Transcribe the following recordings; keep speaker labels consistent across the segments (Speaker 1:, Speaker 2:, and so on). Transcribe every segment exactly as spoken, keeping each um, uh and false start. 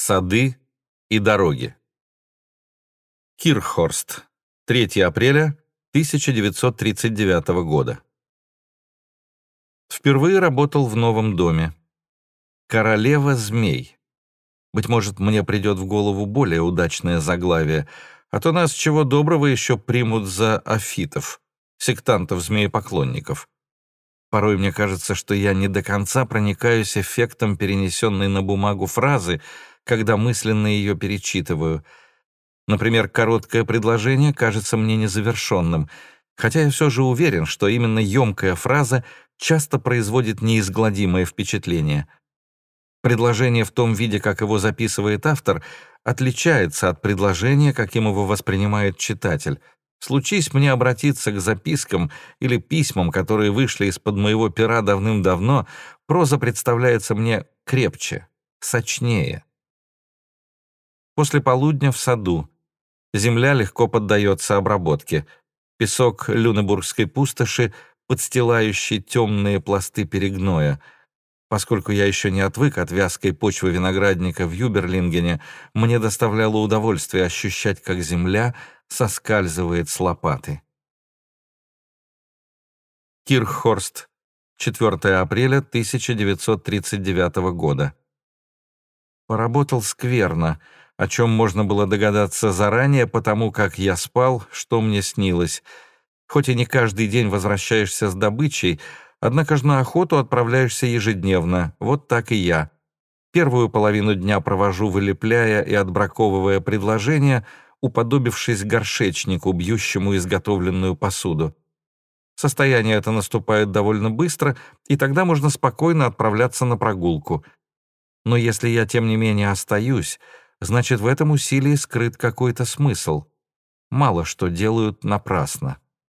Speaker 1: Сады и дороги. Кирххорст. третьего апреля тысяча девятьсот тридцать девятого года. Впервые работал в новом доме. Королева змей. Быть может, мне придет в голову более удачное заглавие, а то нас чего доброго еще примут за афитов, сектантов-змеепоклонников. Порой мне кажется, что я не до конца проникаюсь эффектом перенесенной на бумагу фразы, когда мысленно ее перечитываю. Например, короткое предложение кажется мне незавершенным, хотя я все же уверен, что именно емкая фраза часто производит неизгладимое впечатление. Предложение в том виде, как его записывает автор, отличается от предложения, каким его воспринимает читатель. Случись мне обратиться к запискам или письмам, которые вышли из-под моего пера давным-давно, проза представляется мне крепче, сочнее. После полудня в саду. Земля легко поддается обработке. Песок Люнебургской пустоши, подстилающий темные пласты перегноя. Поскольку я еще не отвык от вязкой почвы виноградника в Юберлингене, мне доставляло удовольствие ощущать, как земля соскальзывает с лопаты. Кирххорст. четвёртого апреля тысяча девятьсот тридцать девятого года. Поработал скверно, о чем можно было догадаться заранее, потому как я спал, что мне снилось. Хоть и не каждый день возвращаешься с добычей, однако ж на охоту отправляешься ежедневно, вот так и я. Первую половину дня провожу, вылепляя и отбраковывая предложения, уподобившись горшечнику, бьющему изготовленную посуду. Состояние это наступает довольно быстро, и тогда можно спокойно отправляться на прогулку. Но если я, тем не менее, остаюсь, значит, в этом усилии скрыт какой-то смысл. Мало что делают напрасно.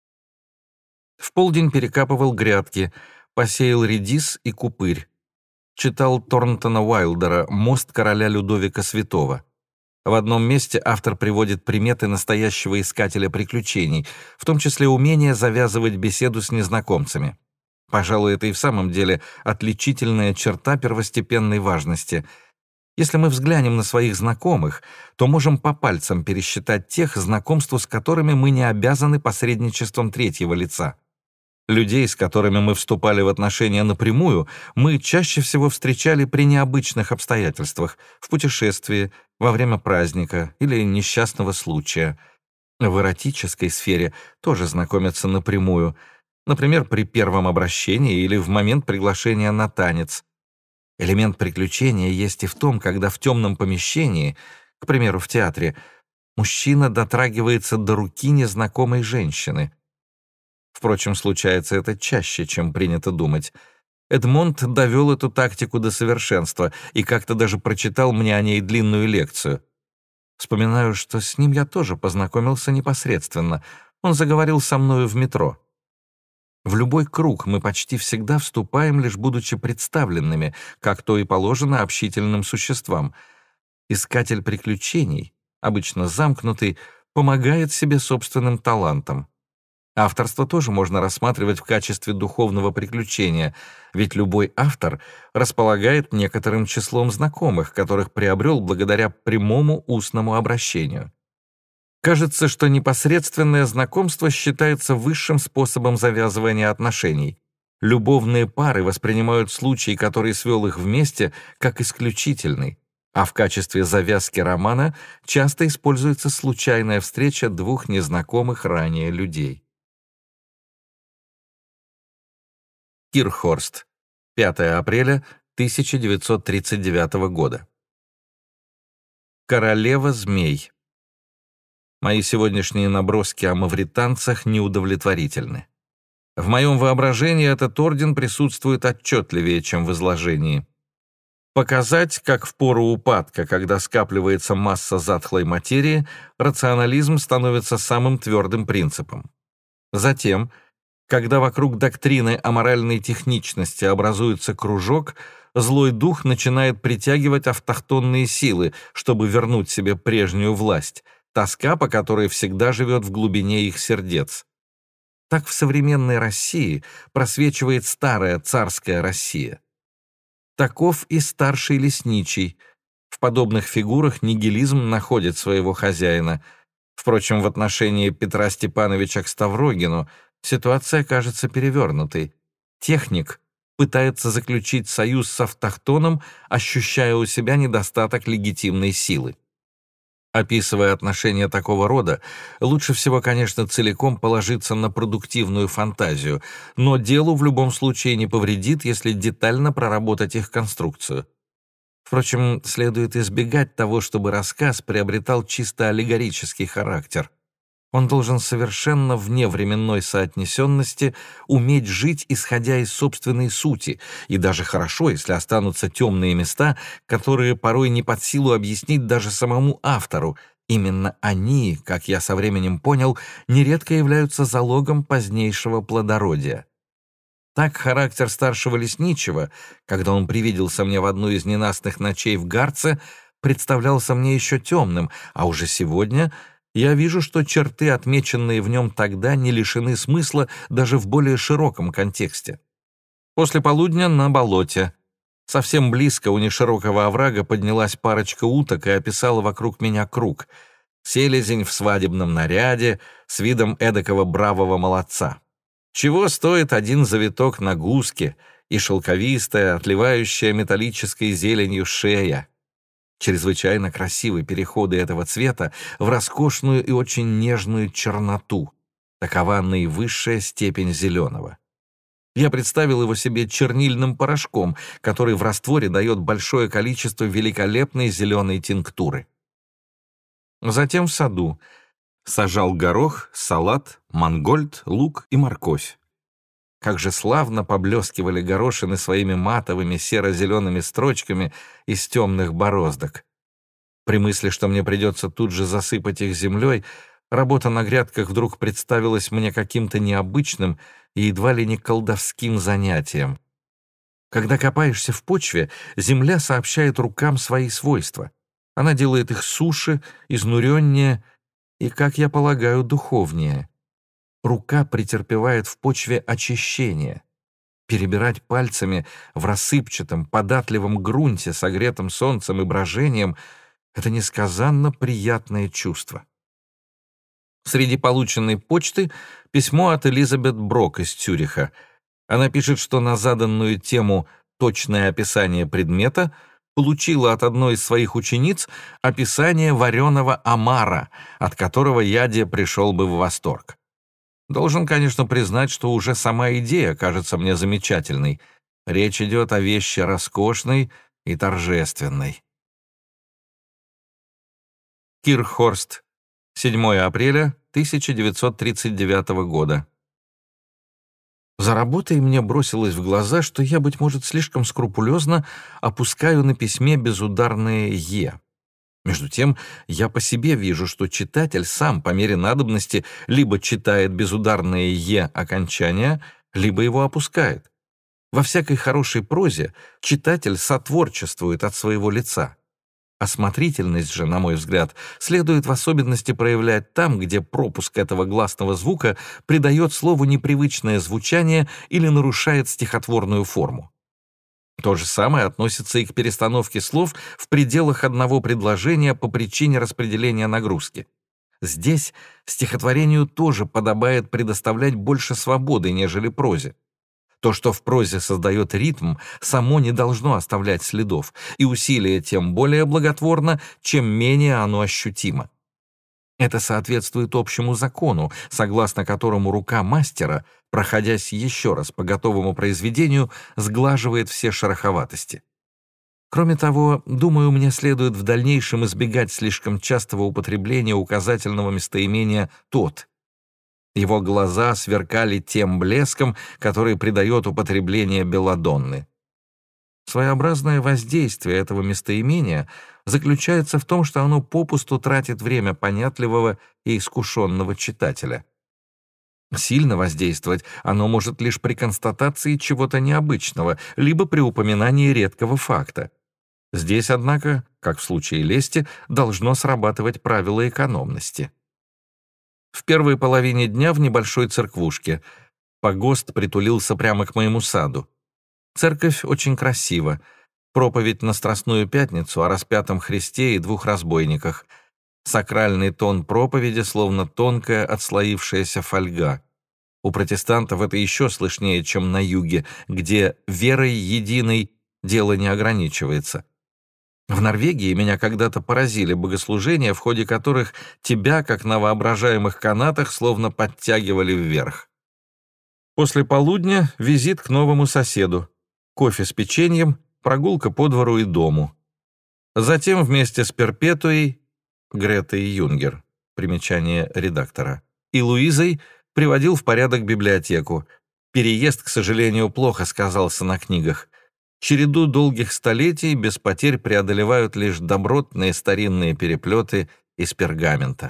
Speaker 1: В полдень перекапывал грядки, посеял редис и купырь. Читал Торнтона Уайлдера «Мост короля Людовика Святого». В одном месте автор приводит приметы настоящего искателя приключений, в том числе умение завязывать беседу с незнакомцами. Пожалуй, это и в самом деле отличительная черта первостепенной важности. Если мы взглянем на своих знакомых, то можем по пальцам пересчитать тех, знакомству с которыми мы не обязаны посредничеством третьего лица. Людей, с которыми мы вступали в отношения напрямую, мы чаще всего встречали при необычных обстоятельствах, в путешествии, во время праздника или несчастного случая. В эротической сфере тоже знакомятся напрямую, например, при первом обращении или в момент приглашения на танец. Элемент приключения есть и в том, когда в темном помещении, к примеру, в театре, мужчина дотрагивается до руки незнакомой женщины. Впрочем, случается это чаще, чем принято думать. Эдмонд довел эту тактику до совершенства и как-то даже прочитал мне о ней длинную лекцию. Вспоминаю, что с ним я тоже познакомился непосредственно. Он заговорил со мною в метро. В любой круг мы почти всегда вступаем, лишь будучи представленными, как то и положено общительным существам. Искатель приключений, обычно замкнутый, помогает себе собственным талантом. Авторство тоже можно рассматривать в качестве духовного приключения, ведь любой автор располагает некоторым числом знакомых, которых приобрел благодаря прямому устному обращению. Кажется, что непосредственное знакомство считается высшим способом завязывания отношений. Любовные пары воспринимают случай, который свел их вместе, как исключительный, а в качестве завязки романа часто используется случайная встреча двух незнакомых ранее людей. Кирххорст. пятого апреля тысяча девятьсот тридцать девятого года. Королева змей. Мои сегодняшние наброски о мавританцах неудовлетворительны. В моем воображении этот орден присутствует отчетливее, чем в изложении. Показать, как в пору упадка, когда скапливается масса затхлой материи, рационализм становится самым твердым принципом. Затем, когда вокруг доктрины о моральной техничности образуется кружок, злой дух начинает притягивать автохтонные силы, чтобы вернуть себе прежнюю власть, тоска по которой всегда живет в глубине их сердец. Так в современной России просвечивает старая царская Россия. Таков и старший лесничий. В подобных фигурах нигилизм находит своего хозяина. Впрочем, в отношении Петра Степановича к Ставрогину ситуация кажется перевернутой. Техник пытается заключить союз с автохтоном, ощущая у себя недостаток легитимной силы. Описывая отношения такого рода, лучше всего, конечно, целиком положиться на продуктивную фантазию, но делу в любом случае не повредит, если детально проработать их конструкцию. Впрочем, следует избегать того, чтобы рассказ приобретал чисто аллегорический характер. Он должен совершенно вне временной соотнесенности уметь жить, исходя из собственной сути, и даже хорошо, если останутся темные места, которые порой не под силу объяснить даже самому автору. Именно они, как я со временем понял, нередко являются залогом позднейшего плодородия. Так характер старшего лесничего, когда он привиделся мне в одну из ненастных ночей в Гарце, представлялся мне еще темным, а уже сегодня я вижу, что черты, отмеченные в нем тогда, не лишены смысла даже в более широком контексте. После полудня на болоте. Совсем близко у неширокого оврага поднялась парочка уток и описала вокруг меня круг. Селезень в свадебном наряде, с видом эдакого бравого молодца. Чего стоит один завиток на гуске и шелковистая, отливающая металлической зеленью шея. Чрезвычайно красивы переходы этого цвета в роскошную и очень нежную черноту. Такова наивысшая степень зеленого. Я представил его себе чернильным порошком, который в растворе дает большое количество великолепной зеленой тинктуры. Затем в саду сажал горох, салат, мангольд, лук и морковь. Как же славно поблескивали горошины своими матовыми серо-зелеными строчками из темных бороздок. При мысли, что мне придется тут же засыпать их землей, работа на грядках вдруг представилась мне каким-то необычным и едва ли не колдовским занятием. Когда копаешься в почве, земля сообщает рукам свои свойства. Она делает их суше, изнуреннее и, как я полагаю, духовнее. Рука претерпевает в почве очищение. Перебирать пальцами в рассыпчатом, податливом грунте, согретом солнцем и брожением — это несказанно приятное чувство. Среди полученной почты письмо от Элизабет Брок из Цюриха. Она пишет, что на заданную тему «Точное описание предмета» получила от одной из своих учениц описание вареного омара, от которого Яде пришел бы в восторг. Должен, конечно, признать, что уже сама идея кажется мне замечательной. Речь идет о вещи роскошной и торжественной. Кирхорст, седьмое апреля тысяча девятьсот тридцать девятого года. За работой мне бросилось в глаза, что я, быть может, слишком скрупулезно опускаю на письме безударное «е». Между тем, я по себе вижу, что читатель сам по мере надобности либо читает безударное «е» окончания, либо его опускает. Во всякой хорошей прозе читатель сотворчествует от своего лица. Осмотрительность же, на мой взгляд, следует в особенности проявлять там, где пропуск этого гласного звука придает слову непривычное звучание или нарушает стихотворную форму. То же самое относится и к перестановке слов в пределах одного предложения по причине распределения нагрузки. Здесь стихотворению тоже подобает предоставлять больше свободы, нежели прозе. То, что в прозе создает ритм, само не должно оставлять следов, и усилие тем более благотворно, чем менее оно ощутимо. Это соответствует общему закону, согласно которому рука мастера, проходясь еще раз по готовому произведению, сглаживает все шероховатости. Кроме того, думаю, мне следует в дальнейшем избегать слишком частого употребления указательного местоимения «тот». Его глаза сверкали тем блеском, который придает употребление белладонны. Своеобразное воздействие этого местоимения заключается в том, что оно попусту тратит время понятливого и искушенного читателя. Сильно воздействовать оно может лишь при констатации чего-то необычного, либо при упоминании редкого факта. Здесь, однако, как в случае лести, должно срабатывать правило экономности. В первой половине дня в небольшой церквушке. Погост притулился прямо к моему саду. Церковь очень красива. проповедь на Страстную Пятницу о распятом Христе и двух разбойниках. Сакральный тон проповеди словно тонкая отслоившаяся фольга. У протестантов это еще слышнее, чем на юге, где верой единой дело не ограничивается. В Норвегии меня когда-то поразили богослужения, в ходе которых тебя, как на воображаемых канатах, словно подтягивали вверх. После полудня визит к новому соседу, кофе с печеньем, прогулка по двору и дому. Затем вместе с Перпетуей, Гретой Юнгер, примечание редактора, и Луизой приводил в порядок библиотеку. Переезд, к сожалению, плохо сказался на книгах. Череду долгих столетий без потерь преодолевают лишь добротные старинные переплеты из пергамента.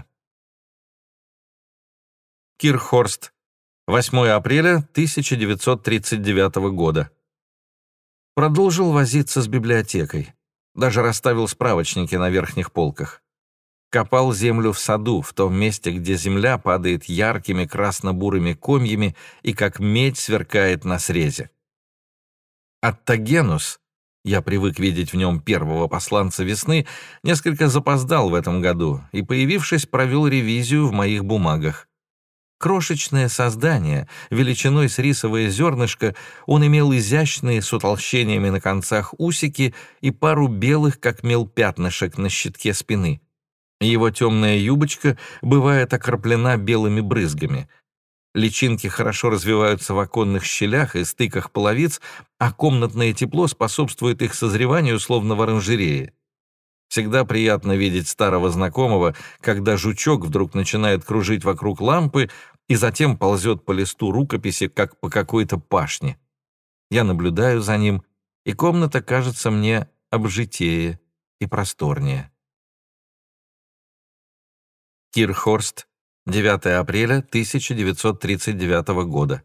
Speaker 1: Кирхорст, восьмое апреля тысяча девятьсот тридцать девятого года. Продолжил возиться с библиотекой. Даже расставил справочники на верхних полках. Копал землю в саду, в том месте, где земля падает яркими красно-бурыми комьями и как медь сверкает на срезе. Аттагенус, я привык видеть в нем первого посланца весны, несколько запоздал в этом году и, появившись, провел ревизию в моих бумагах. Крошечное создание, величиной с рисовое зернышко, он имел изящные с утолщениями на концах усики и пару белых, как мел, пятнышек на щитке спины. Его темная юбочка бывает окроплена белыми брызгами. Личинки хорошо развиваются в оконных щелях и стыках половиц, а комнатное тепло способствует их созреванию, словно в оранжерее. Всегда приятно видеть старого знакомого, когда жучок вдруг начинает кружить вокруг лампы и затем ползет по листу рукописи, как по какой-то пашне. Я наблюдаю за ним, и комната кажется мне обжитее и просторнее. Кирхорст, девятое апреля тысяча девятьсот тридцать девятого года.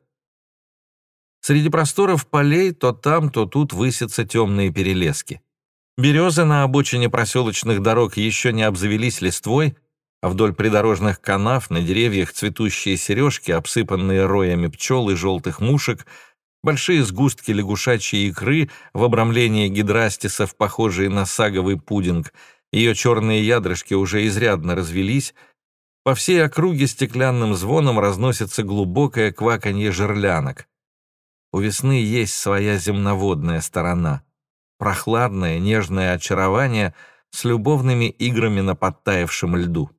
Speaker 1: Среди просторов полей то там, то тут высятся темные перелески. Березы на обочине проселочных дорог еще не обзавелись листвой, а вдоль придорожных канав на деревьях цветущие сережки, обсыпанные роями пчел и желтых мушек, большие сгустки лягушачьей икры в обрамлении гидрастисов, похожие на саговый пудинг. Ее черные ядрышки уже изрядно развелись. По всей округе стеклянным звоном разносится глубокое кваканье жерлянок. У весны есть своя земноводная сторона. Прохладное, нежное очарование с любовными играми на подтаявшем льду.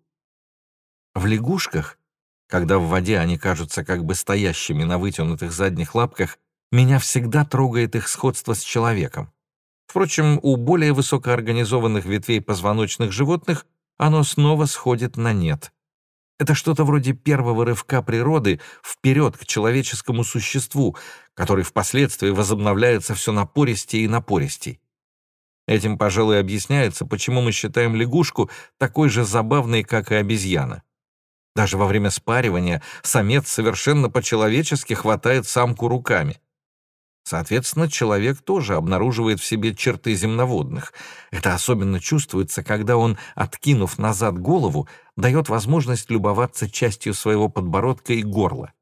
Speaker 1: В лягушках, когда в воде они кажутся как бы стоящими на вытянутых задних лапках, меня всегда трогает их сходство с человеком. Впрочем, у более высокоорганизованных ветвей позвоночных животных оно снова сходит на нет. Это что-то вроде первого рывка природы вперед к человеческому существу, который впоследствии возобновляется все напористее и напористей. Этим, пожалуй, объясняется, почему мы считаем лягушку такой же забавной, как и обезьяна. Даже во время спаривания самец совершенно по-человечески хватает самку руками. Соответственно, человек тоже обнаруживает в себе черты земноводных. Это особенно чувствуется, когда он, откинув назад голову, дает возможность любоваться частью своего подбородка и горла.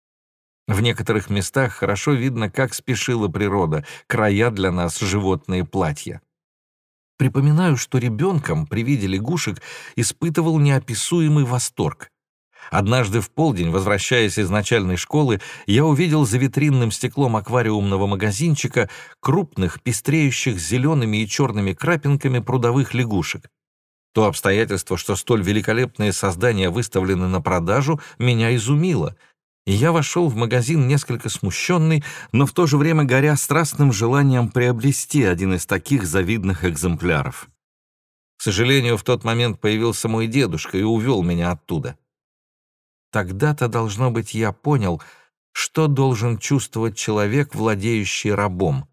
Speaker 1: В некоторых местах хорошо видно, как спешила природа, края для нас животные платья. Припоминаю, что ребенком при виде лягушек испытывал неописуемый восторг. Однажды в полдень, возвращаясь из начальной школы, я увидел за витринным стеклом аквариумного магазинчика крупных, пестреющих зелеными и черными крапинками прудовых лягушек. То обстоятельство, что столь великолепные создания выставлены на продажу, меня изумило, и я вошел в магазин несколько смущенный, но в то же время горя страстным желанием приобрести один из таких завидных экземпляров. К сожалению, в тот момент появился мой дедушка и увел меня оттуда. Тогда-то, должно быть, я понял, что должен чувствовать человек, владеющий рабом.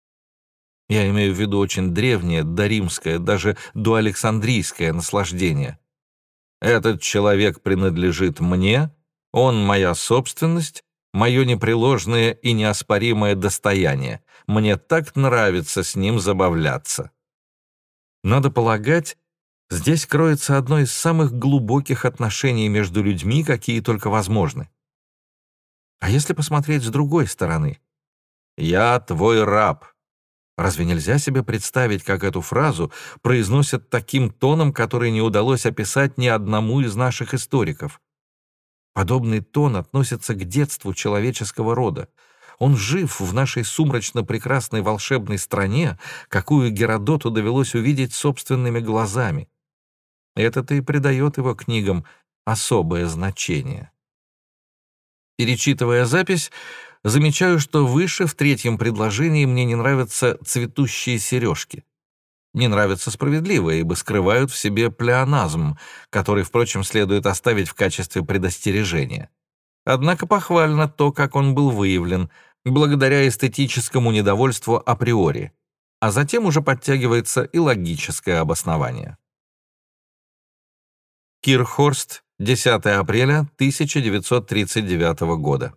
Speaker 1: Я имею в виду очень древнее, доримское, даже доалександрийское наслаждение. Этот человек принадлежит мне, он моя собственность, мое непреложное и неоспоримое достояние. Мне так нравится с ним забавляться. Надо полагать, здесь кроется одно из самых глубоких отношений между людьми, какие только возможны. А если посмотреть с другой стороны? «Я твой раб. Разве нельзя себе представить, как эту фразу произносят таким тоном, который не удалось описать ни одному из наших историков? Подобный тон относится к детству человеческого рода. Он жив в нашей сумрачно-прекрасной волшебной стране, какую Геродоту довелось увидеть собственными глазами. Это-то и придает его книгам особое значение. Перечитывая запись, замечаю, что выше в третьем предложении мне не нравятся цветущие сережки. Не нравятся справедливо, ибо скрывают в себе плеоназм, который, впрочем, следует оставить в качестве предостережения. Однако похвально то, как он был выявлен, благодаря эстетическому недовольству априори, а затем уже подтягивается и логическое обоснование. Кирхорст, десятое апреля тысяча девятьсот тридцать девятого года.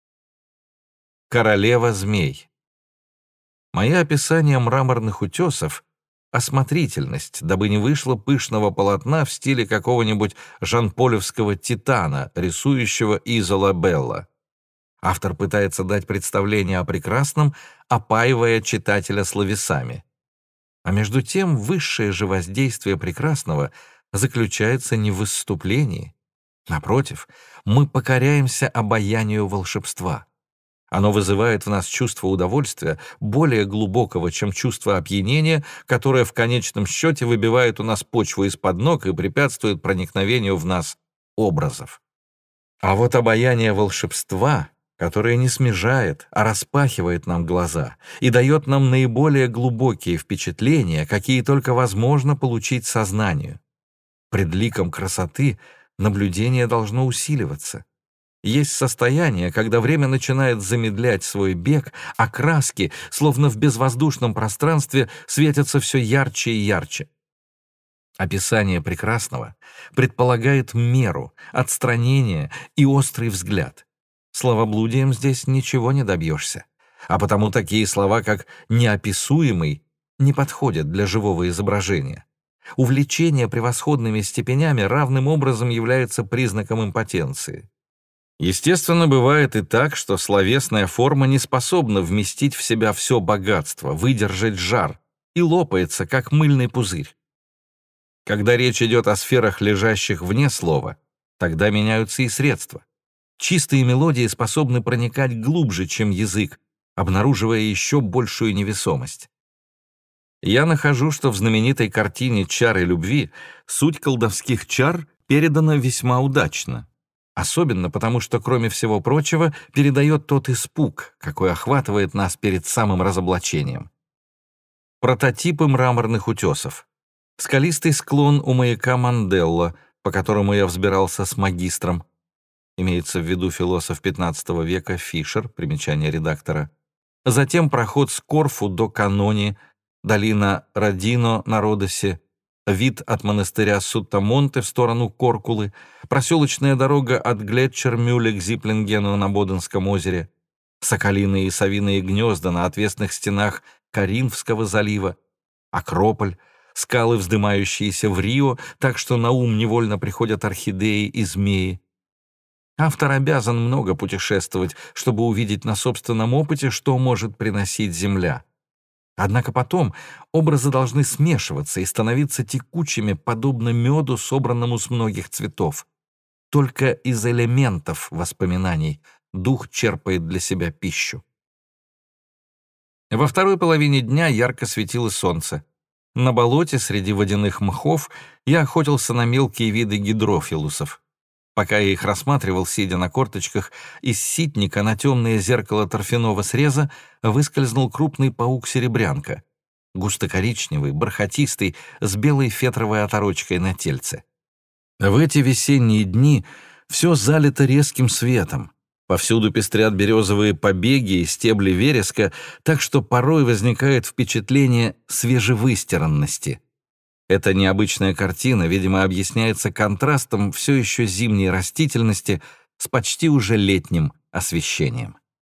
Speaker 1: Королева змей. Мои описания мраморных утесов — осмотрительность, дабы не вышло пышного полотна в стиле какого-нибудь жан-полевского титана, рисующего Изола Белла. Автор пытается дать представление о прекрасном, опаивая читателя словесами. А между тем высшее же воздействие прекрасного заключается не в выступлении. Напротив, мы покоряемся обаянию волшебства. Оно вызывает в нас чувство удовольствия, более глубокого, чем чувство опьянения, которое в конечном счете выбивает у нас почву из-под ног и препятствует проникновению в нас образов. А вот обаяние волшебства, которое не смежает, а распахивает нам глаза и дает нам наиболее глубокие впечатления, какие только возможно получить сознанию. Пред ликом красоты наблюдение должно усиливаться. Есть состояние, когда время начинает замедлять свой бег, а краски, словно в безвоздушном пространстве, светятся все ярче и ярче. Описание прекрасного предполагает меру, отстранение и острый взгляд. Словоблудием здесь ничего не добьешься, а потому такие слова, как «неописуемый», не подходят для живого изображения. Увлечение превосходными степенями равным образом является признаком импотенции. Естественно, бывает и так, что словесная форма не способна вместить в себя все богатство, выдержать жар, и лопается, как мыльный пузырь. Когда речь идет о сферах, лежащих вне слова, тогда меняются и средства. Чистые мелодии способны проникать глубже, чем язык, обнаруживая еще большую невесомость. Я нахожу, что в знаменитой картине «Чары любви» суть колдовских чар передана весьма удачно. Особенно потому, что, кроме всего прочего, передает тот испуг, какой охватывает нас перед самым разоблачением. Прототипы мраморных утесов. Скалистый склон у маяка Манделла, по которому я взбирался с магистром. Имеется в виду философ пятнадцатого века Фишер, примечание редактора. Затем проход с Корфу до Канони, долина Родино на Родосе, вид от монастыря Суттамонте в сторону Коркулы, проселочная дорога от Глетчер-Мюле к Зиплингену на Боденском озере, соколиные и совиные гнезда на отвесных стенах Каринфского залива, Акрополь, скалы, вздымающиеся в Рио, так что на ум невольно приходят орхидеи и змеи. Автор обязан много путешествовать, чтобы увидеть на собственном опыте, что может приносить Земля. Однако потом образы должны смешиваться и становиться текучими, подобно меду, собранному с многих цветов. Только из элементов воспоминаний дух черпает для себя пищу. Во второй половине дня ярко светило солнце. На болоте среди водяных мхов я охотился на мелкие виды гидрофилусов. Пока я их рассматривал, сидя на корточках, из ситника на темное зеркало торфяного среза выскользнул крупный паук-серебрянка, густо-коричневый, бархатистый, с белой фетровой оторочкой на тельце. В эти весенние дни все залито резким светом. Повсюду пестрят березовые побеги и стебли вереска, так что порой возникает впечатление свежевыстиранности. Эта необычная картина, видимо, объясняется контрастом все еще зимней растительности с почти уже летним освещением.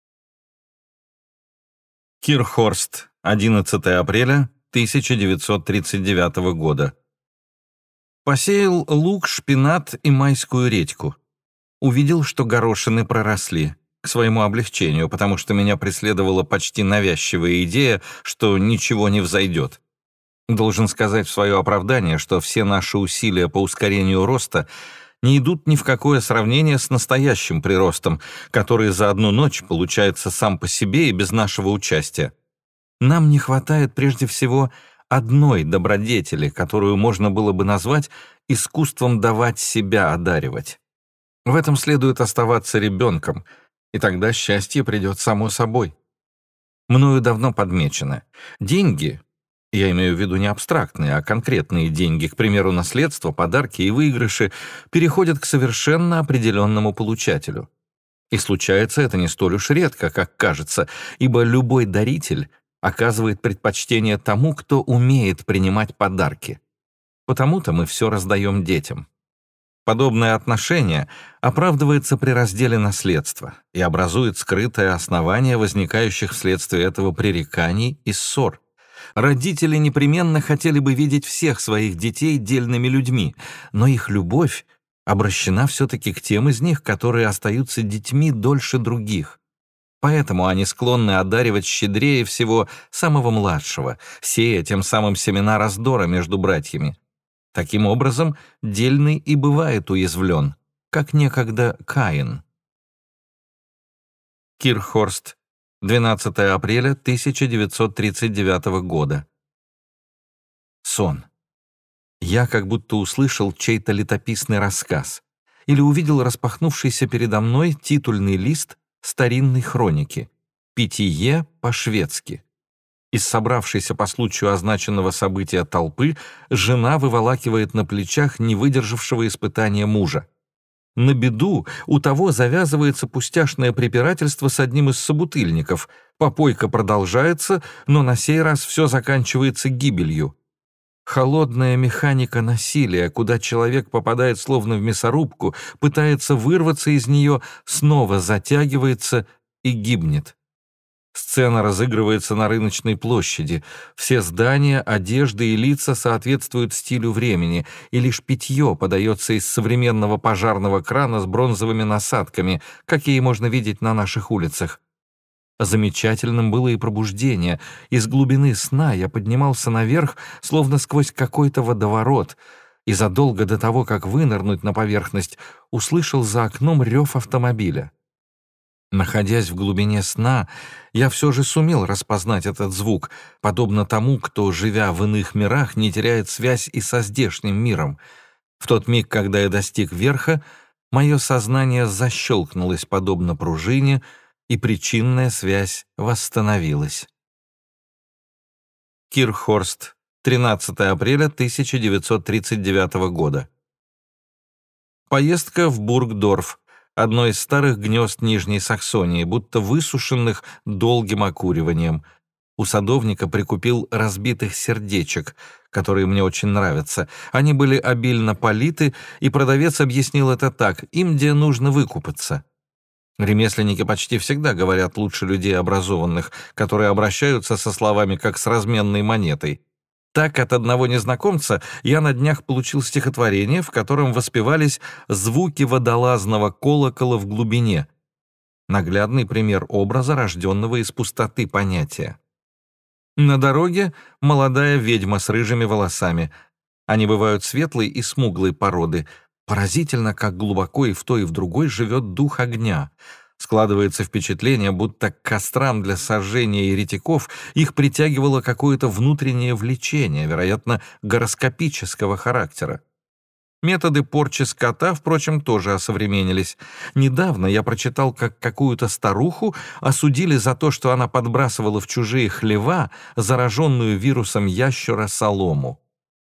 Speaker 1: Кирхорст, одиннадцатое апреля тысяча девятьсот тридцать девятого года. Посеял лук, шпинат и майскую редьку. Увидел, что горошины проросли. к своему облегчению, потому что меня преследовала почти навязчивая идея, что ничего не взойдет. Должен сказать в свое оправдание, что все наши усилия по ускорению роста не идут ни в какое сравнение с настоящим приростом, который за одну ночь получается сам по себе и без нашего участия. Нам не хватает прежде всего одной добродетели, которую можно было бы назвать искусством давать себя одаривать. В этом следует оставаться ребенком, и тогда счастье придет само собой. Мною давно подмечено. Деньги, я имею в виду не абстрактные, а конкретные деньги, к примеру, наследство, подарки и выигрыши, переходят к совершенно определенному получателю. И случается это не столь уж редко, как кажется, ибо любой даритель оказывает предпочтение тому, кто умеет принимать подарки. Потому-то мы все раздаем детям. Подобное отношение оправдывается при разделе наследства и образует скрытое основание возникающих вследствие этого пререканий и ссор. Родители непременно хотели бы видеть всех своих детей дельными людьми, но их любовь обращена все-таки к тем из них, которые остаются детьми дольше других. Поэтому они склонны одаривать щедрее всего самого младшего, сея тем самым семена раздора между братьями. Таким образом, дельный и бывает уязвлен, как некогда Каин. Кирхорст, двенадцатое апреля тысяча девятьсот тридцать девятого года. Сон. Я как будто услышал чей-то летописный рассказ или увидел распахнувшийся передо мной титульный лист старинной хроники «Питие по-шведски». Из собравшейся по случаю означенного события толпы жена выволакивает на плечах не выдержавшего испытания мужа. На беду у того завязывается пустяшное препирательство с одним из собутыльников. Попойка продолжается, но на сей раз все заканчивается гибелью. Холодная механика насилия, куда человек попадает словно в мясорубку, пытается вырваться из нее, снова затягивается и гибнет. Сцена разыгрывается на рыночной площади. Все здания, одежды и лица соответствуют стилю времени, и лишь питье подается из современного пожарного крана с бронзовыми насадками, какие можно видеть на наших улицах. Замечательным было и пробуждение. Из глубины сна я поднимался наверх, словно сквозь какой-то водоворот, и задолго до того, как вынырнуть на поверхность, услышал за окном рев автомобиля. Находясь в глубине сна, я все же сумел распознать этот звук, подобно тому, кто, живя в иных мирах, не теряет связь и со здешним миром. В тот миг, когда я достиг верха, мое сознание защелкнулось подобно пружине, и причинная связь восстановилась. Кирхорст, тринадцатое апреля тысяча девятьсот тридцать девятого года. Поездка в Бургдорф, одно из старых гнезд Нижней Саксонии, будто высушенных долгим окуриванием. У садовника прикупил разбитых сердечек, которые мне очень нравятся. Они были обильно политы, и продавец объяснил это так: им где нужно выкупаться. Ремесленники почти всегда говорят лучше людей образованных, которые обращаются со словами как с разменной монетой. Так от одного незнакомца я на днях получил стихотворение, в котором воспевались звуки водолазного колокола в глубине. Наглядный пример образа, рожденного из пустоты понятия. На дороге молодая ведьма с рыжими волосами. Они бывают светлой и смуглой породы. Поразительно, как глубоко и в той, и в другой живет дух огня. Складывается впечатление, будто к кострам для сожжения еретиков их притягивало какое-то внутреннее влечение, вероятно, гороскопического характера. Методы порчи скота, впрочем, тоже осовременились. Недавно я прочитал, как какую-то старуху осудили за то, что она подбрасывала в чужие хлева зараженную вирусом ящера солому.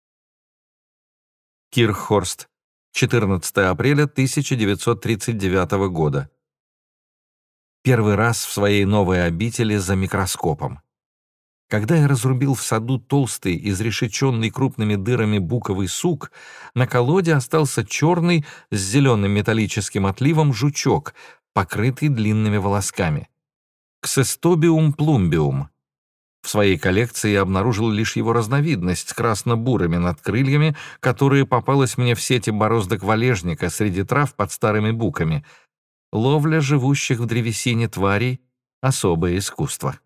Speaker 1: Кирхорст, четырнадцатое апреля тысяча девятьсот тридцать девятого года. Первый раз в своей новой обители за микроскопом. Когда я разрубил в саду толстый, изрешеченный крупными дырами буковый сук, на колоде остался черный с зеленым металлическим отливом жучок, покрытый длинными волосками. Ксестобиум плумбиум. В своей коллекции я обнаружил лишь его разновидность с красно-бурыми надкрыльями, которые попалась мне в сети бороздок валежника среди трав под старыми буками. Ловля живущих в древесине тварей — особое искусство.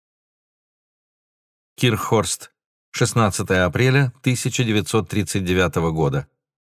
Speaker 1: Кирхорст, шестнадцатое апреля тысяча девятьсот тридцать девятого года.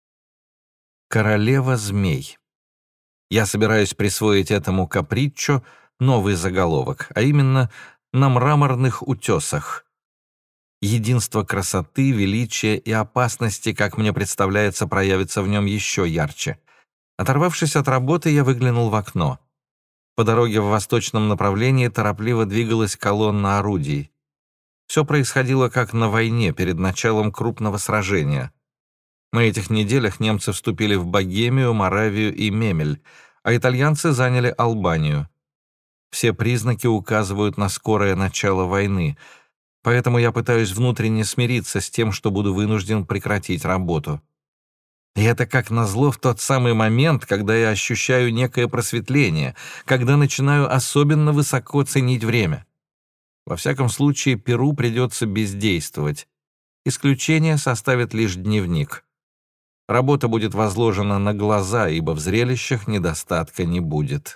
Speaker 1: Королева змей. Я собираюсь присвоить этому каприччо новый заголовок, а именно «На мраморных утесах». Единство красоты, величия и опасности, как мне представляется, проявится в нем еще ярче. Оторвавшись от работы, я выглянул в окно. По дороге в восточном направлении торопливо двигалась колонна орудий. Все происходило как на войне перед началом крупного сражения. На этих неделях немцы вступили в Богемию, Моравию и Мемель, а итальянцы заняли Албанию. Все признаки указывают на скорое начало войны, поэтому я пытаюсь внутренне смириться с тем, что буду вынужден прекратить работу. И это, как назло, в тот самый момент, когда я ощущаю некое просветление, когда начинаю особенно высоко ценить время. Во всяком случае, Перу придется бездействовать. Исключение составит лишь дневник. Работа будет возложена на глаза, ибо в зрелищах недостатка не будет.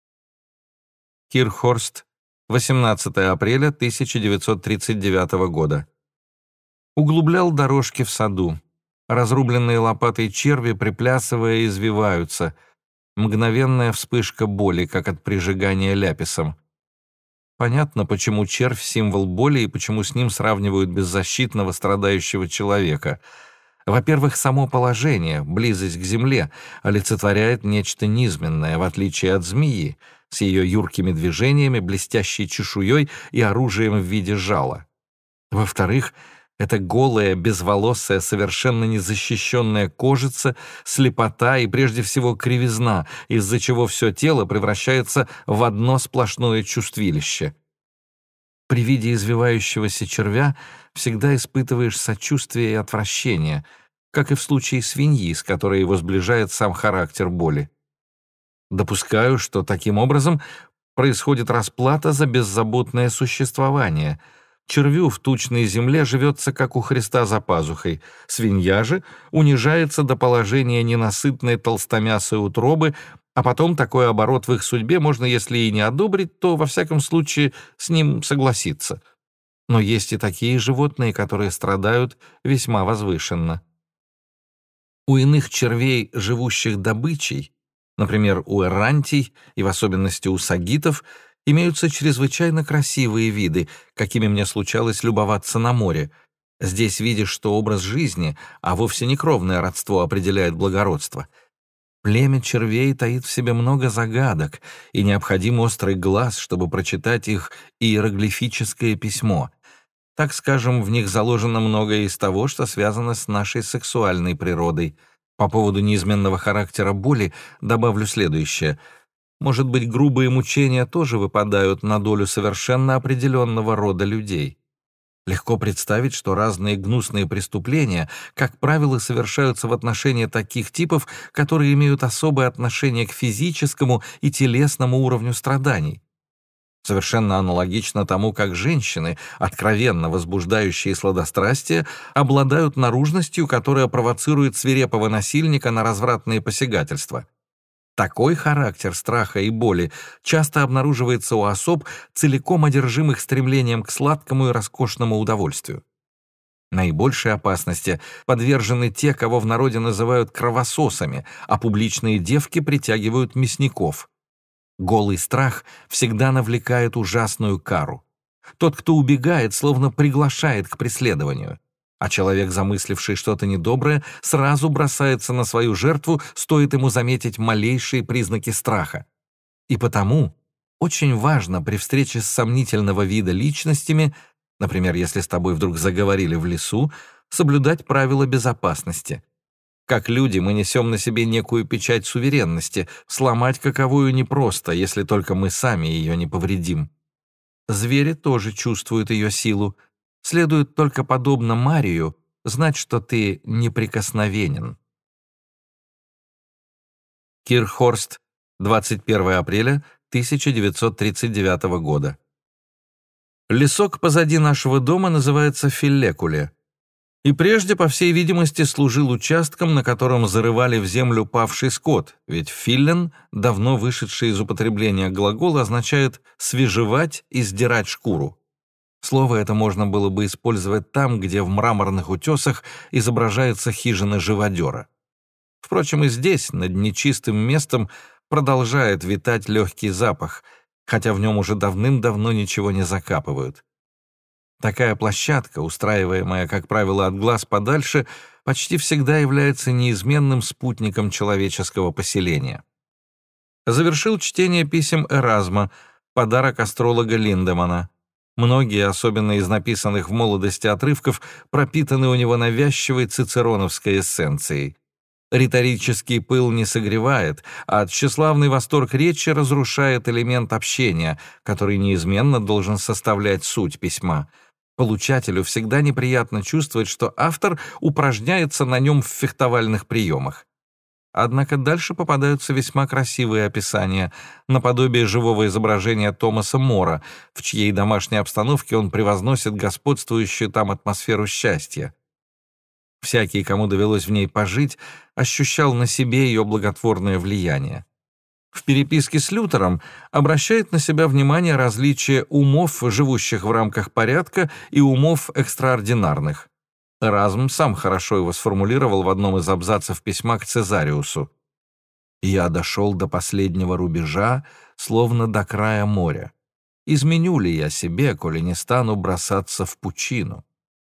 Speaker 1: Кирхорст, восемнадцатое апреля тысяча девятьсот тридцать девятого года. Углублял дорожки в саду. Разрубленные лопатой черви, приплясывая, извиваются. Мгновенная вспышка боли, как от прижигания ляписом. Понятно, почему червь — символ боли и почему с ним сравнивают беззащитного страдающего человека. Во-первых, само положение, близость к земле, олицетворяет нечто низменное, в отличие от змеи, с ее юркими движениями, блестящей чешуей и оружием в виде жала. Во-вторых, это голая, безволосая, совершенно незащищенная кожица, слепота и, прежде всего, кривизна, из-за чего все тело превращается в одно сплошное чувствилище. При виде извивающегося червя всегда испытываешь сочувствие и отвращение, как и в случае свиньи, с которой его сближает сам характер боли. Допускаю, что таким образом происходит расплата за беззаботное существование. Червю в тучной земле живется, как у Христа за пазухой. Свинья же унижается до положения ненасытной толстомясой утробы, а потом такой оборот в их судьбе можно, если и не одобрить, то, во всяком случае, с ним согласиться. Но есть и такие животные, которые страдают весьма возвышенно. У иных червей, живущих добычей, например, у эррантий и в особенности у сагитов, имеются чрезвычайно красивые виды, какими мне случалось любоваться на море. Здесь видишь, что образ жизни, а вовсе не кровное родство определяет благородство. Племя червей таит в себе много загадок, и необходим острый глаз, чтобы прочитать их иероглифическое письмо. Так скажем, в них заложено многое из того, что связано с нашей сексуальной природой. По поводу неизменного характера боли добавлю следующее. Может быть, грубые мучения тоже выпадают на долю совершенно определенного рода людей. Легко представить, что разные гнусные преступления, как правило, совершаются в отношении таких типов, которые имеют особое отношение к физическому и телесному уровню страданий. Совершенно аналогично тому, как женщины, откровенно возбуждающие сладострастие, обладают наружностью, которая провоцирует свирепого насильника на развратные посягательства. Такой характер страха и боли часто обнаруживается у особ, целиком одержимых стремлением к сладкому и роскошному удовольствию. Наибольшей опасности подвержены те, кого в народе называют кровососами, а публичные девки притягивают мясников. Голый страх всегда навлекает ужасную кару. Тот, кто убегает, словно приглашает к преследованию. А человек, замысливший что-то недоброе, сразу бросается на свою жертву, стоит ему заметить малейшие признаки страха. И потому очень важно при встрече с сомнительного вида личностями, например, если с тобой вдруг заговорили в лесу, соблюдать правила безопасности. Как люди мы несем на себе некую печать суверенности, сломать каковую непросто, если только мы сами ее не повредим. Звери тоже чувствуют ее силу. Следует только, подобно Марию, знать, что ты неприкосновенен. Кирхорст, двадцать первое апреля тысяча девятьсот тридцать девятого года. Лесок позади нашего дома называется Филлекуле. и прежде, по всей видимости, служил участком, на котором зарывали в землю павший скот, ведь «филлен», давно вышедший из употребления глагол, означает «свежевать» и «сдирать шкуру». Слово это можно было бы использовать там, где в мраморных утесах изображаются хижины живодера. Впрочем, и здесь, над нечистым местом, продолжает витать легкий запах, хотя в нем уже давным-давно ничего не закапывают. Такая площадка, устраиваемая, как правило, от глаз подальше, почти всегда является неизменным спутником человеческого поселения. Завершил чтение писем Эразма, подарок астролога Линдемана. Многие, особенно из написанных в молодости отрывков, пропитаны у него навязчивой цицероновской эссенцией. Риторический пыл не согревает, а тщеславный восторг речи разрушает элемент общения, который неизменно должен составлять суть письма. Получателю всегда неприятно чувствовать, что автор упражняется на нем в фехтовальных приемах. Однако дальше попадаются весьма красивые описания, наподобие живого изображения Томаса Мора, в чьей домашней обстановке он превозносит господствующую там атмосферу счастья. Всякий, кому довелось в ней пожить, ощущал на себе ее благотворное влияние. В переписке с Лютером обращает на себя внимание различие умов, живущих в рамках порядка, и умов экстраординарных. Эразм сам хорошо его сформулировал в одном из абзацев письма к Цезариусу. «Я дошел до последнего рубежа, словно до края моря. Изменю ли я себе, коли не стану бросаться в пучину?»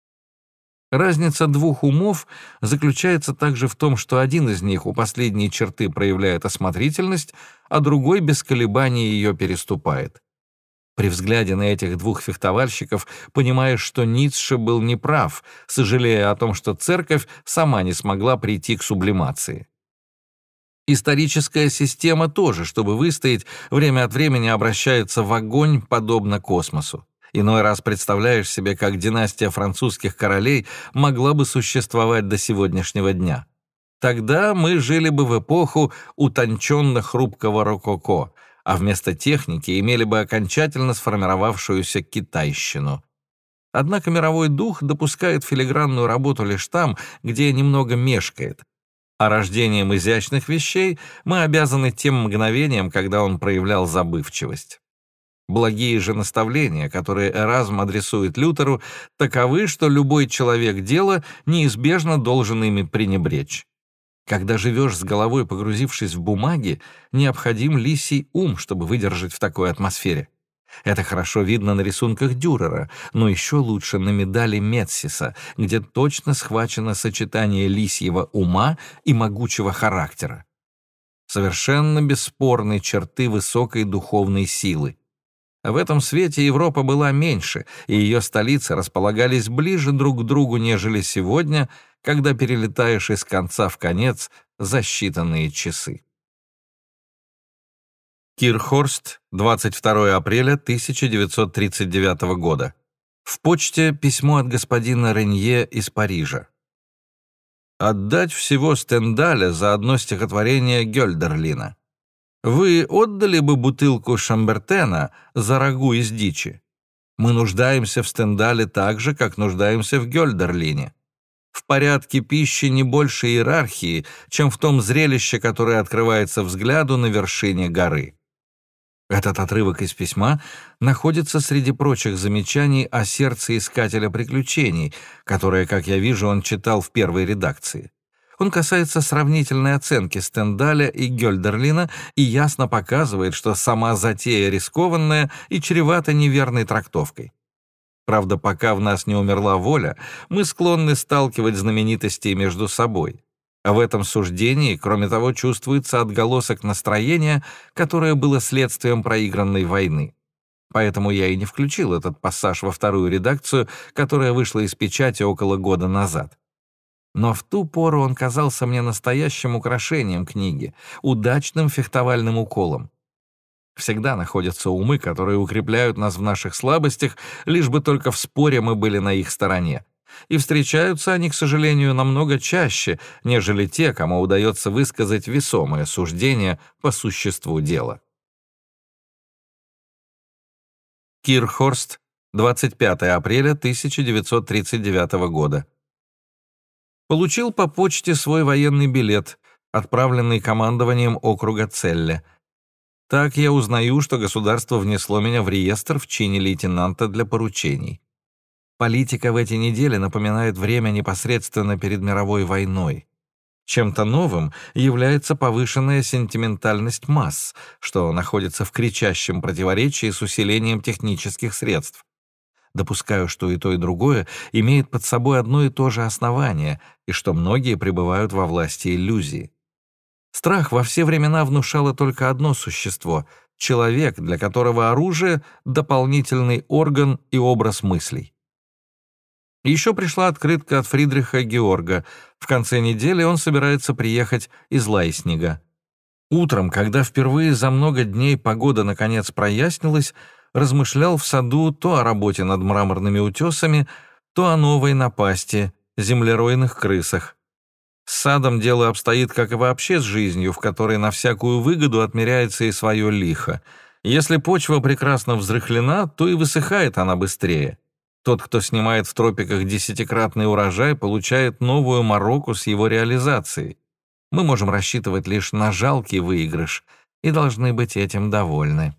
Speaker 1: Разница двух умов заключается также в том, что один из них у последней черты проявляет осмотрительность, а другой без колебаний ее переступает. При взгляде на этих двух фехтовальщиков понимаешь, что Ницше был неправ, сожалея о том, что церковь сама не смогла прийти к сублимации. Историческая система тоже, чтобы выстоять, время от времени обращается в огонь, подобно космосу. Иной раз представляешь себе, как династия французских королей могла бы существовать до сегодняшнего дня. Тогда мы жили бы в эпоху утонченно-хрупкого рококо, а вместо техники имели бы окончательно сформировавшуюся китайщину. Однако мировой дух допускает филигранную работу лишь там, где немного мешкает. А рождением изящных вещей мы обязаны тем мгновениям, когда он проявлял забывчивость. Благие же наставления, которые Эразм адресует Лютеру, таковы, что любой человек дела неизбежно должен ими пренебречь. Когда живешь с головой погрузившись в бумаги, необходим лисий ум, чтобы выдержать в такой атмосфере. Это хорошо видно на рисунках Дюрера, но еще лучше на медали Метсиса, где точно схвачено сочетание лисьего ума и могучего характера. Совершенно бесспорны черты высокой духовной силы. В этом свете Европа была меньше, и ее столицы располагались ближе друг к другу, нежели сегодня, когда перелетаешь из конца в конец за считанные часы. Кирхорст, двадцать второе апреля тысяча девятьсот тридцать девятого года. В почте письмо от господина Ренье из Парижа. «Отдать всего Стендаля за одно стихотворение Гёльдерлина. Вы отдали бы бутылку Шамбертена за рагу из дичи? Мы нуждаемся в Стендале так же, как нуждаемся в Гёльдерлине. В порядке пищи не больше иерархии, чем в том зрелище, которое открывается взгляду на вершине горы». Этот отрывок из письма находится среди прочих замечаний о сердце искателя приключений, которое, как я вижу, он читал в первой редакции. Он касается сравнительной оценки Стендаля и Гёльдерлина и ясно показывает, что сама затея рискованная и чревата неверной трактовкой. Правда, пока в нас не умерла воля, мы склонны сталкивать знаменитостей между собой. А в этом суждении, кроме того, чувствуется отголосок настроения, которое было следствием проигранной войны. Поэтому я и не включил этот пассаж во вторую редакцию, которая вышла из печати около года назад. Но в ту пору он казался мне настоящим украшением книги, удачным фехтовальным уколом. Всегда находятся умы, которые укрепляют нас в наших слабостях, лишь бы только в споре мы были на их стороне. И встречаются они, к сожалению, намного чаще, нежели те, кому удается высказать весомое суждение по существу дела. Кирхорст, двадцать пятое апреля тысяча девятьсот тридцать девятого года. Получил по почте свой военный билет, отправленный командованием округа Целле. Так я узнаю, что государство внесло меня в реестр в чине лейтенанта для поручений. Политика в эти недели напоминает время непосредственно перед мировой войной. Чем-то новым является повышенная сентиментальность масс, что находится в кричащем противоречии с усилением технических средств. Допускаю, что и то, и другое имеет под собой одно и то же основание, и что многие пребывают во власти иллюзии. Страх во все времена внушало только одно существо — человек, для которого оружие — дополнительный орган и образ мыслей. Еще пришла открытка от Фридриха Георга. В конце недели он собирается приехать из Лайснега. Утром, когда впервые за много дней погода наконец прояснилась, размышлял в саду то о работе над мраморными утесами, то о новой напасти — землеройных крысах. С садом дело обстоит, как и вообще с жизнью, в которой на всякую выгоду отмеряется и свое лихо. Если почва прекрасно взрыхлена, то и высыхает она быстрее. Тот, кто снимает в тропиках десятикратный урожай, получает новую мороку с его реализацией. Мы можем рассчитывать лишь на жалкий выигрыш и должны быть этим довольны.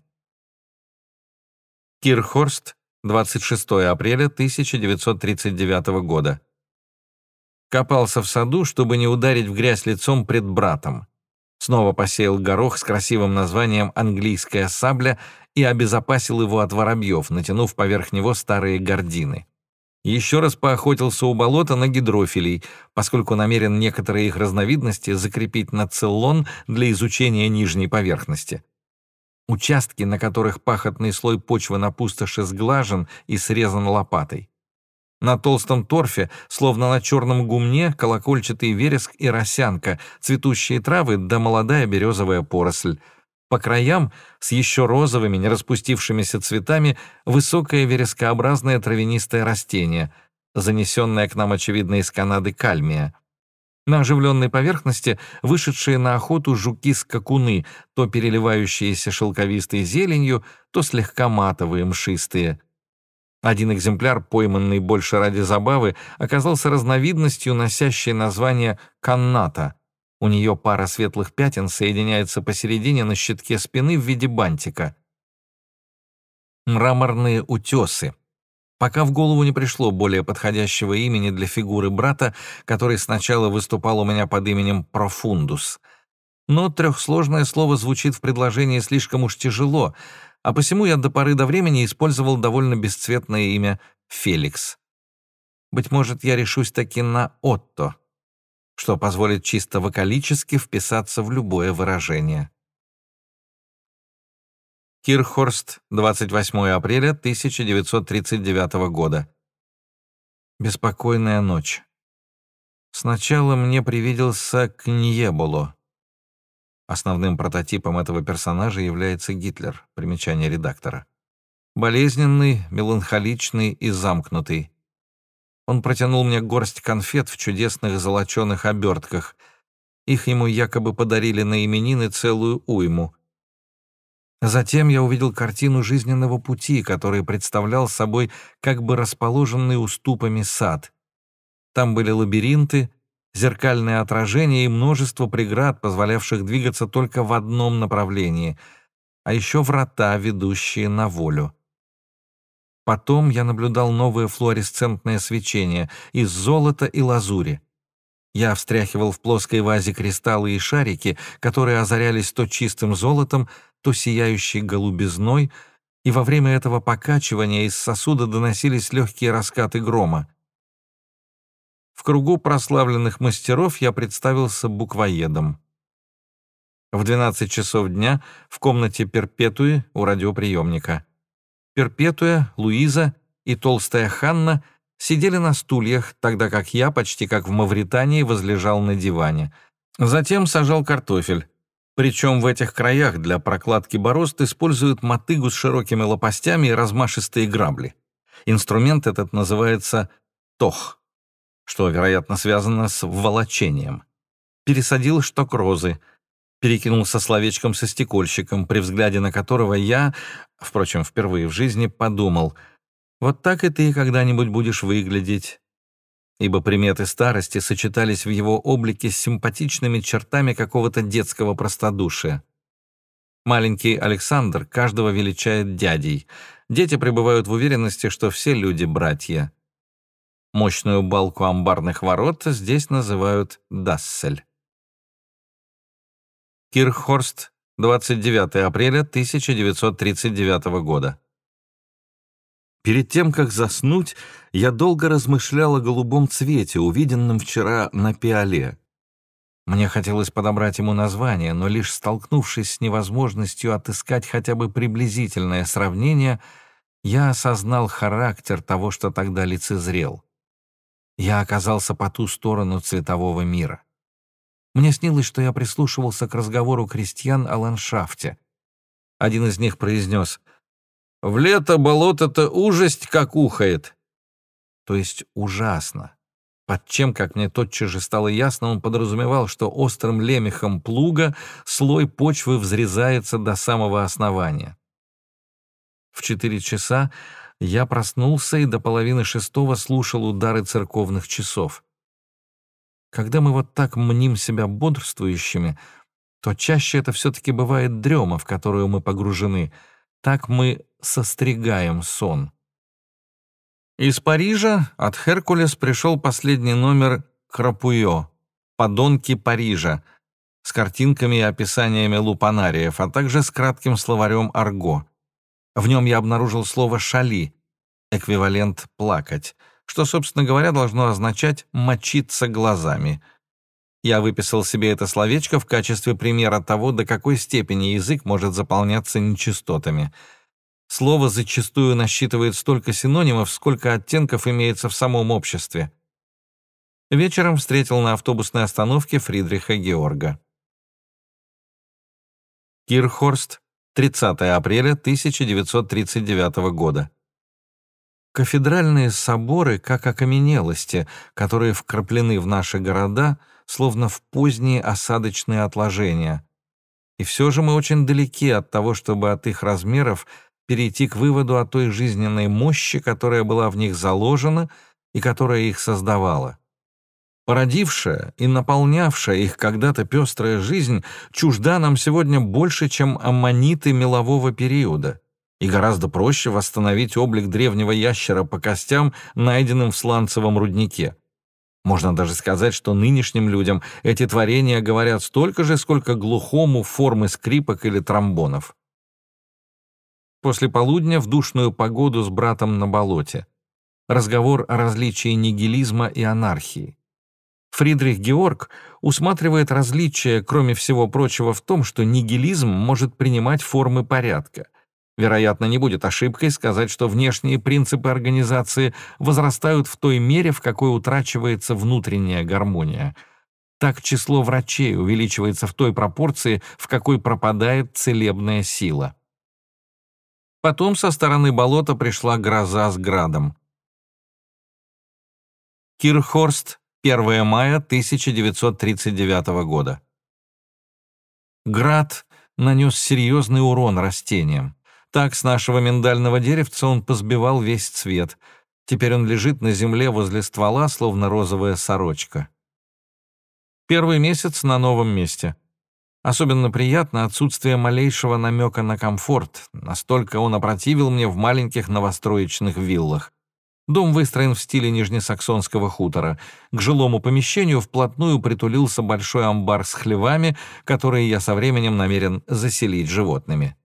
Speaker 1: Кирхорст, двадцать шестое апреля тысяча девятьсот тридцать девятого года. Копался в саду, чтобы не ударить в грязь лицом пред братом. Снова посеял горох с красивым названием «Английская сабля» и обезопасил его от воробьев, натянув поверх него старые гардины. Еще раз поохотился у болота на гидрофилий, поскольку намерен некоторые их разновидности закрепить на целлон для изучения нижней поверхности. Участки, на которых пахотный слой почвы на пустоши сглажен и срезан лопатой. На толстом торфе, словно на черном гумне, колокольчатый вереск и росянка, цветущие травы да молодая березовая поросль. По краям, с еще розовыми, не распустившимися цветами, высокое верескообразное травянистое растение, занесенное к нам, очевидно, из Канады кальмия. На оживленной поверхности вышедшие на охоту жуки-скакуны, то переливающиеся шелковистой зеленью, то слегка матовые, мшистые. Один экземпляр, пойманный больше ради забавы, оказался разновидностью, носящей название канната. У нее пара светлых пятен соединяется посередине на щитке спины в виде бантика. Мраморные утесы. Пока в голову не пришло более подходящего имени для фигуры брата, который сначала выступал у меня под именем Профундус. Но трехсложное слово звучит в предложении слишком уж тяжело, а посему я до поры до времени использовал довольно бесцветное имя Феликс. Быть может, я решусь таки на Отто, что позволит чисто вокалически вписаться в любое выражение. Кирхорст, двадцать восьмое апреля тысяча девятьсот тридцать девятого года. Беспокойная ночь. Сначала мне привиделся Кньеболо. Основным прототипом этого персонажа является Гитлер, примечание редактора. Болезненный, меланхоличный и замкнутый. Он протянул мне горсть конфет в чудесных золоченых обертках. Их ему якобы подарили на именины целую уйму. Затем я увидел картину жизненного пути, который представлял собой как бы расположенный уступами сад. Там были лабиринты, зеркальное отражение и множество преград, позволявших двигаться только в одном направлении, а еще врата, ведущие на волю. Потом я наблюдал новое флуоресцентное свечение из золота и лазури. Я встряхивал в плоской вазе кристаллы и шарики, которые озарялись то чистым золотом, то сияющей голубизной, и во время этого покачивания из сосуда доносились легкие раскаты грома. В кругу прославленных мастеров я представился буквоедом. В двенадцать часов дня в комнате Перпетуи у радиоприемника. Перпетуя, Луиза и толстая Ханна сидели на стульях, тогда как я, почти как в Мавритании, возлежал на диване. Затем сажал картофель. Причем в этих краях для прокладки борозд используют мотыгу с широкими лопастями и размашистые грабли. Инструмент этот называется тох, что, вероятно, связано с волочением. Пересадил шток розы, перекинулся словечком со стекольщиком, при взгляде на которого я, впрочем, впервые в жизни подумал: вот так и ты когда-нибудь будешь выглядеть. ибо приметы старости сочетались в его облике с симпатичными чертами какого-то детского простодушия. Маленький Александр каждого величает дядей. Дети пребывают в уверенности, что все люди — братья. Мощную балку амбарных ворот здесь называют «дассель». Кирххорст, двадцать девятое апреля тысяча девятьсот тридцать девятого года. Перед тем, как заснуть, я долго размышлял о голубом цвете, увиденном вчера на пиале. Мне хотелось подобрать ему название, но лишь столкнувшись с невозможностью отыскать хотя бы приблизительное сравнение, я осознал характер того, что тогда лицезрел. Я оказался по ту сторону цветового мира. Мне снилось, что я прислушивался к разговору крестьян о ландшафте. Один из них произнес: «В лето болото-то ужасть как ухает». То есть ужасно. Под чем, как мне тотчас же стало ясно, он подразумевал, что острым лемехом плуга слой почвы взрезается до самого основания. В четыре часа я проснулся и до половины шестого слушал удары церковных часов. Когда мы вот так мним себя бодрствующими, то чаще это все-таки бывает дрема, в которую мы погружены. Так мы состригаем сон. Из Парижа от «Херкулес» пришел последний номер «Крапуйо» «Подонки Парижа» с картинками и описаниями лупанариев, а также с кратким словарем арго. В нем я обнаружил слово «шали», эквивалент «плакать», что, собственно говоря, должно означать «мочиться глазами». Я выписал себе это словечко в качестве примера того, до какой степени язык может заполняться нечистотами. Слово зачастую насчитывает столько синонимов, сколько оттенков имеется в самом обществе. Вечером встретил на автобусной остановке Фридриха Георга. Кирххорст, тридцатое апреля тысяча девятьсот тридцать девятого года. Кафедральные соборы как окаменелости, которые вкраплены в наши города, словно в поздние осадочные отложения. И все же мы очень далеки от того, чтобы от их размеров перейти к выводу о той жизненной мощи, которая была в них заложена и которая их создавала. Породившая и наполнявшая их когда-то пестрая жизнь чужда нам сегодня больше, чем аммониты мелового периода, и гораздо проще восстановить облик древнего ящера по костям, найденным в сланцевом руднике. Можно даже сказать, что нынешним людям эти творения говорят столько же, сколько глухому формы скрипок или тромбонов. После полудня в душную погоду с братом на болоте. Разговор о различии нигилизма и анархии. Фридрих Георг усматривает различие, кроме всего прочего, в том, что нигилизм может принимать формы порядка. Вероятно, не будет ошибкой сказать, что внешние принципы организации возрастают в той мере, в какой утрачивается внутренняя гармония. Так число врачей увеличивается в той пропорции, в какой пропадает целебная сила. Потом со стороны болота пришла гроза с градом. Кирххорст, первое мая тысяча девятьсот тридцать девятого года. Град нанес серьезный урон растениям. Так с нашего миндального деревца он позбивал весь цвет. Теперь он лежит на земле возле ствола, словно розовая сорочка. Первый месяц на новом месте. Особенно приятно отсутствие малейшего намека на комфорт, настолько он опротивил мне в маленьких новостроечных виллах. Дом выстроен в стиле нижнесаксонского хутора. К жилому помещению вплотную притулился большой амбар с хлевами, которые я со временем намерен заселить животными.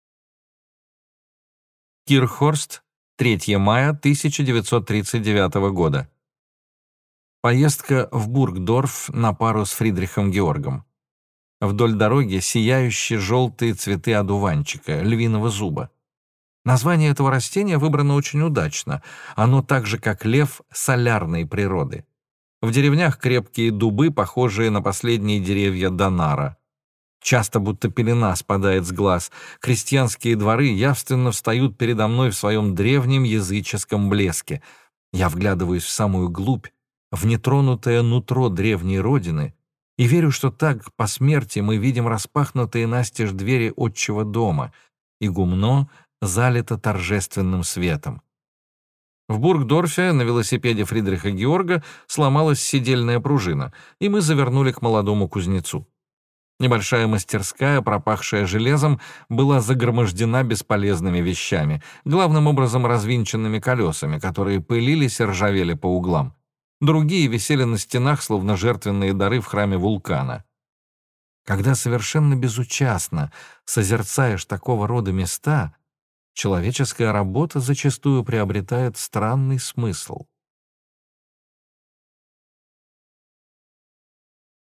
Speaker 1: Кирххорст, третье мая тысяча девятьсот тридцать девятого года. Поездка в Бургдорф на пару с Фридрихом Георгом. Вдоль дороги сияющие желтые цветы одуванчика, львиного зуба. Название этого растения выбрано очень удачно. Оно так же, как лев, солярной природы. В деревнях крепкие дубы, похожие на последние деревья Донара. Часто будто пелена спадает с глаз. Крестьянские дворы явственно встают передо мной в своем древнем языческом блеске. Я вглядываюсь в самую глубь, в нетронутое нутро древней родины, и верю, что так по смерти мы видим распахнутые настежь двери отчего дома, и гумно залито торжественным светом. В Бургдорфе на велосипеде Фридриха Георга сломалась седельная пружина, и мы завернули к молодому кузнецу. Небольшая мастерская, пропахшая железом, была загромождена бесполезными вещами, главным образом развинченными колесами, которые пылились и ржавели по углам. Другие висели на стенах, словно жертвенные дары в храме вулкана. Когда совершенно безучастно созерцаешь такого рода места, человеческая работа зачастую приобретает странный смысл.